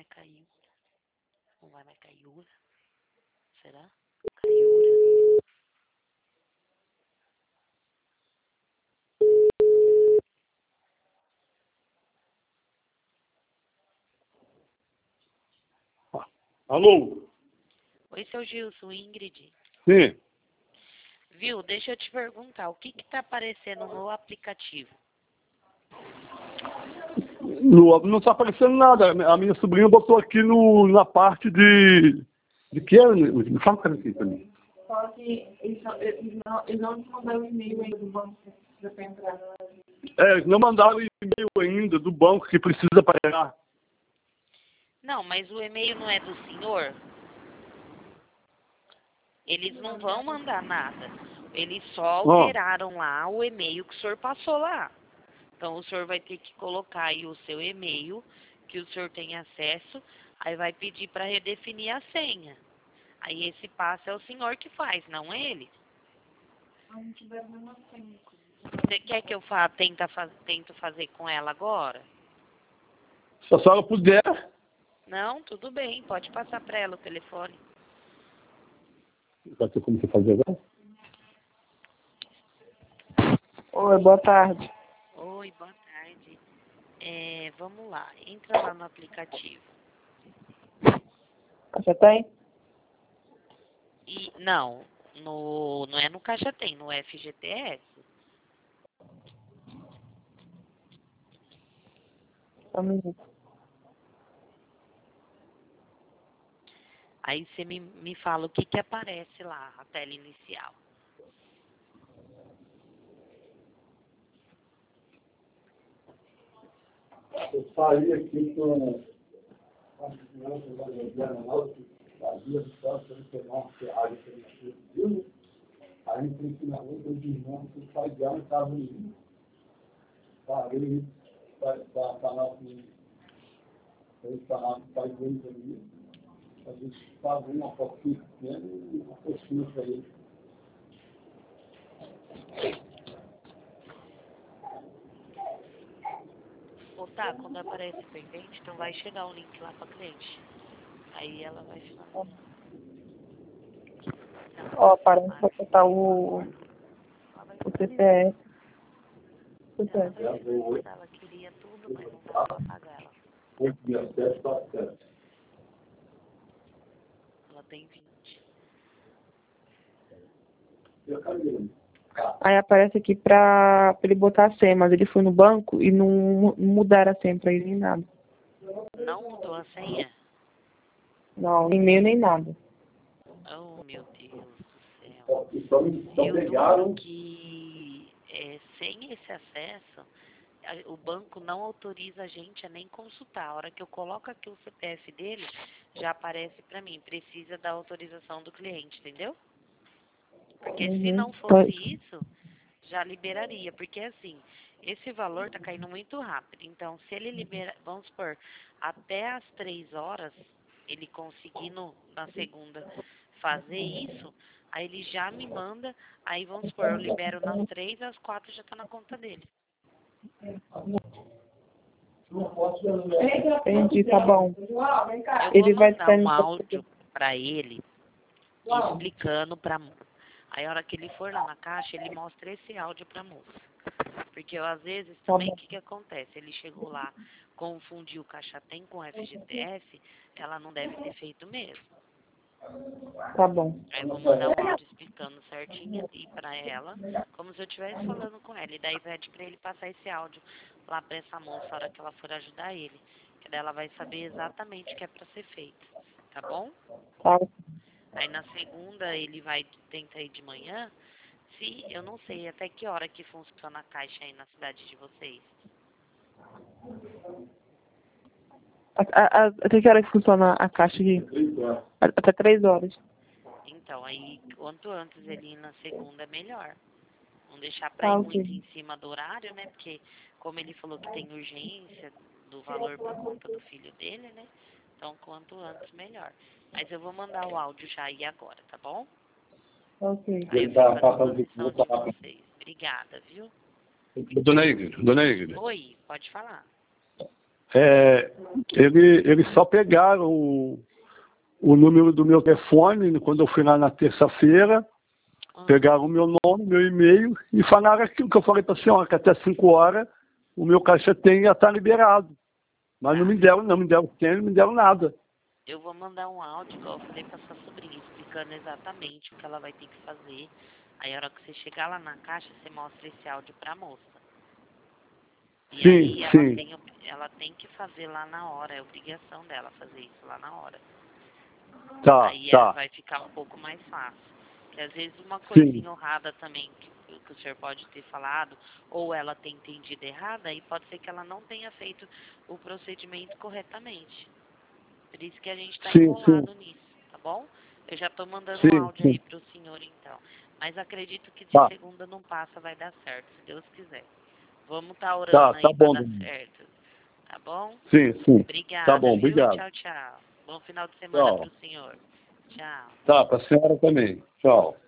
caiu. Não vai mais caiura? Será? Caiura? Alô? Oi, seu Gilson, Ingrid. Sim. Viu? Deixa eu te perguntar, o que tá aparecendo no aplicativo? Não está aparecendo nada. A minha sobrinha botou aqui na parte de... De que é? Me fala aqui pra mim. Só que eles não te mandaram o e-mail ainda do banco que precisa para entrar. Eles não mandaram e-mail ainda do banco que precisa pagar. Não, mas o e-mail não é do senhor? Eles não vão mandar nada. Eles só alteraram lá o e-mail que o senhor passou lá. Então, o senhor vai ter que colocar aí o seu e-mail, que o senhor tem acesso, aí vai pedir para redefinir a senha. Aí esse passo é o senhor que faz, não ele. Não tiveram nenhuma senha. Você quer que eu tento fazer com ela agora? Se a senhora puder. Não, tudo bem, pode passar para ela o telefone. Vai ter como você fazer agora? Oi, boa tarde. Oi, boa tarde. Vamos lá, entra lá no aplicativo. Você tem? E, não é no Caixa Tem, no FGTS. Só um minuto. Aí você me fala o que aparece lá, a tela inicial. Eu saí aqui com a criança da Adriana, que fazia só para pegar uma ferrari que ele tinha. Aí eu fui na rua dos irmãos, que o pai dela estava indo. Parei para falar com o pai deles ali. A gente pagou uma fotinha pequena e uma coxinha para ele. Ou tá, quando aparece pendente, então vai chegar um link lá para cliente. Aí ela vai falar. Ó, para de botar o CPF. Ela queria tudo, mas não dava para pagar ela. Ela tem 20. Aí aparece aqui pra ele botar a senha, mas ele foi no banco e não mudaram a senha pra ele nem nada. Não mudou a senha? Não, nem e-mail nem nada. Oh, meu Deus do céu. Eu duro que sem esse acesso, o banco não autoriza a gente a nem consultar. A hora que eu coloco aqui o CPF dele, já aparece para mim, precisa da autorização do cliente, entendeu? Porque se não fosse isso, já liberaria. Porque assim, esse valor tá caindo muito rápido. Então, se ele libera, vamos supor, até às 3 horas, ele conseguindo na segunda fazer isso, aí ele já me manda, aí vamos supor, eu libero nas 3, às 4 já tá na conta dele. Entendi, tá bom. Eu vou mandar um áudio para ele explicando pra moça. Aí a hora que ele for lá na caixa, ele mostra esse áudio pra moça. Porque às vezes também o que acontece? Ele chegou lá, confundiu o Caixa Tem com o FGTS, ela não deve ter feito mesmo. Tá bom. Aí eu vou mandar um áudio explicando certinho e pra ela, como se eu estivesse falando com ela. E daí pede pra ele passar esse áudio lá pra essa moça, a hora que ela for ajudar ele. Que daí ela vai saber exatamente o que é pra ser feito. Tá bom? Tá. Aí na segunda ele vai tentar ir de manhã. Se eu não sei até que hora que funciona a caixa aí na cidade de vocês. Até que hora que funciona a caixa aqui? Até 3 horas. Então, aí quanto antes ele ir na segunda é melhor. Não deixar pra ir muito em cima do horário, né? Porque como ele falou que tem urgência do valor por conta do filho dele, né? Então quanto antes melhor. Mas eu vou mandar o áudio já aí agora, tá bom? Ok. Aí eu fico à disposição de vocês. Obrigada, viu? Dona Ingrid. Oi, pode falar. Eles só pegaram o número do meu telefone quando eu fui lá na terça-feira, pegaram o meu nome, meu e-mail e falaram aquilo que eu falei para a senhora, que até 5 horas o meu caixa tem já está liberado. Mas não me deram senha, não me deram nada. Eu vou mandar um áudio, igual eu falei pra sua sobrinha, explicando exatamente o que ela vai ter que fazer. Aí, a hora que você chegar lá na caixa, você mostra esse áudio pra moça. E Sim, aí, sim. ela tem que fazer lá na hora, é obrigação dela fazer isso lá na hora. Tá, Aí tá. vai ficar um pouco mais fácil. Porque às vezes uma Sim. coisinha honrada também que o senhor pode ter falado, ou ela tem entendido errada, e pode ser que ela não tenha feito o procedimento corretamente. Por isso que a gente está Sim, enrolado sim. nisso, tá bom? Eu já estou mandando um Sim, áudio aí sim. pro senhor então. Mas acredito que de Tá, segunda não passa, vai dar certo, se Deus quiser. Vamos estar tá, orando tá aí para bom, dar Domingo. certo, tá bom? Sim, sim. Tá Obrigada, bom, viu? obrigado. Tchau, tchau. Bom final de semana Tchau. pro senhor. Tchau. Tá, para a senhora também. Tchau.